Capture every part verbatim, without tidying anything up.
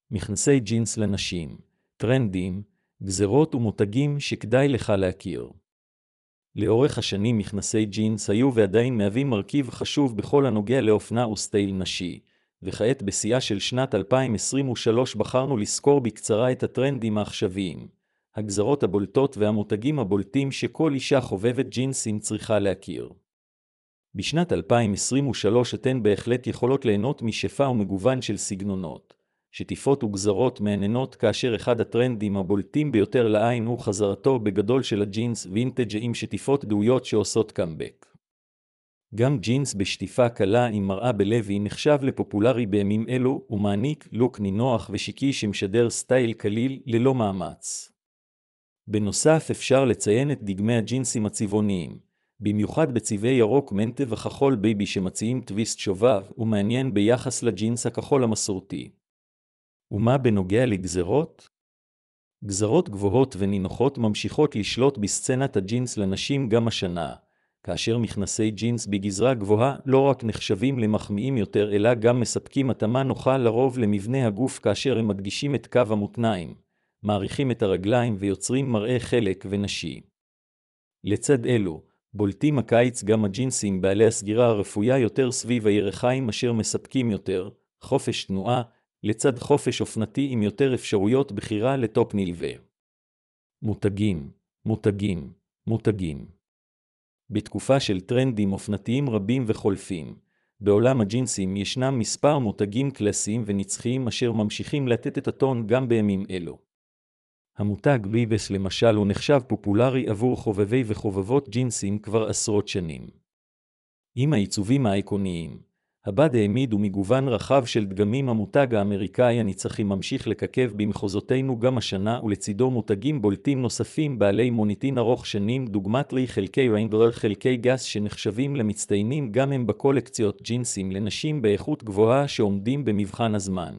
מכנסי ג'ינס לנשים, טרנדים, גזרות ומותגים שכדאי לך להכיר. לאורך השנים מכנסי ג'ינס היו ועדיין מהווים מרכיב חשוב בכל הנוגע לאופנה וסטייל נשי, וכעת בשיאה של שנת אלפיים עשרים ושלוש בחרנו לסקור בקצרה את הטרנדים העכשוויים, הגזרות הבולטות והמותגים הבולטים שכל אישה חובבת ג'ינסים צריכה להכיר. בשנת אלפיים עשרים ושלוש אתן בהחלט יכולות ליהנות משפע ומגוון של סגנונות, שטיפות וגזרות מעניינות, כאשר אחד הטרנדים הבולטים ביותר לעין הוא חזרתו בגדול של הג'ינס וינטג' עם שטיפות דהויות שעושות קאמבק. גם ג'ינס בשטיפה קלה עם מראה בלוי נחשב לפופולרי בימים אלו ומעניק לוק נינוח ושיקי שמשדר סטייל קליל ללא מאמץ. בנוסף אפשר לציין את דגמי הג'ינסים הצבעוניים, במיוחד בצבעי ירוק מנטה וכחול בייבי שמציעים טוויסט שובב ומעניין ביחס לג'ינס הכחול המסורתי. ומה בנוגע לגזרות? גזרות גבוהות ונינוחות ממשיכות לשלוט בסצנת הג'ינס לנשים גם השנה, כאשר מכנסי ג'ינס בגזרה גבוהה לא רק נחשבים למחמיאים יותר אלא גם מספקים התאמה נוחה לרוב למבנה הגוף, כאשר הם מדגישים את קו המותניים, מעריכים את הרגליים ויוצרים מראה חלק ונשי. לצד אלו, בולטים הקיץ גם הג'ינסים בעלי הסגירה הרפויה יותר סביב הירכיים אשר מספקים יותר חופש תנועה, לצד חופש אופנתי עם יותר אפשרויות בחירה לטופ נלווה. מותגים, מותגים, מותגים. בתקופה של טרנדים אופנתיים רבים וחולפים, בעולם הג'ינסים ישנם מספר מותגים קלאסיים ונצחיים אשר ממשיכים לתת את הטון גם בימים אלו. המותג ביבס למשל הוא נחשב פופולרי עבור חובבי וחובבות ג'ינסים כבר עשרות שנים. עם העיצובים האיקוניים, הבד העמיד ומגוון רחב של דגמים, המותג האמריקאי הנצחי ממשיך לקקב במחוזותינו גם השנה, ולצידו מותגים בולטים נוספים בעלי מוניטין ארוך שנים דוגמת לי חלקי ריינגלר, חלקי גס, שנחשבים למצטיינים גם הם בקולקציות ג'ינסים לנשים באיכות גבוהה שעומדים במבחן הזמן.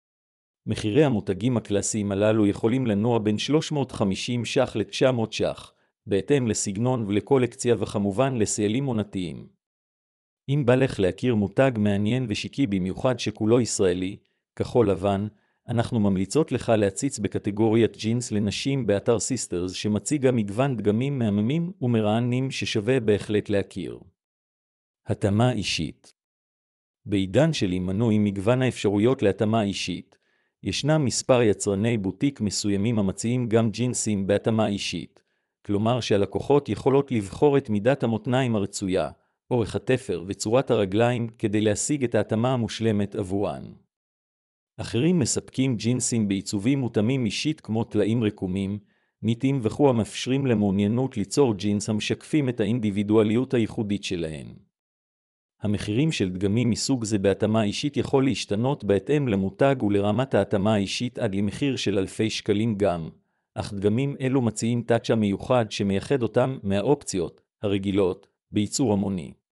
מחירי המותגים הקלאסיים הללו יכולים לנוע בין שלוש מאות וחמישים ש"ח ל-תשע מאות ש"ח, בהתאם לסגנון ולקולקציה וכמובן לסיילים עונתיים. אם בא לך להכיר מותג מעניין ושיקי במיוחד שכולו ישראלי, כחול לבן, אנחנו ממליצות לך להציץ בקטגוריית ג'ינס לנשים באתר סיסטרס, שמציג גם מגוון דגמים מהממים ומרעננים ששווה בהחלט להכיר. התאמה אישית. בעידן של הימנעו עם מגוון האפשרויות להתאמה אישית, ישנם מספר יצרני בוטיק מסוימים המציעים גם ג'ינסים בהתאמה אישית, כלומר שהלקוחות יכולות לבחור את מידת המותניים הרצויה, אורך התפר וצורת הרגליים כדי להשיג את ההתאמה המושלמת עבורן. אחרים מספקים ג'ינסים בעיצובים מותאמים אישית כמו טלאים רקומים, ניטים וכו', המאפשרים למעוניינות ליצור ג'ינס המשקפים את האינדיבידואליות הייחודית שלהן. המחירים של דגמים מסוג זה בהתאמה אישית יכול להשתנות בהתאם למותג ולרמת ההתאמה האישית עד למחיר של אלפי שקלים גם, אך דגמים אלו מציעים טאצ'ה מיוחד שמייחד אותם מהאופציות הרגילות בייצור המוני.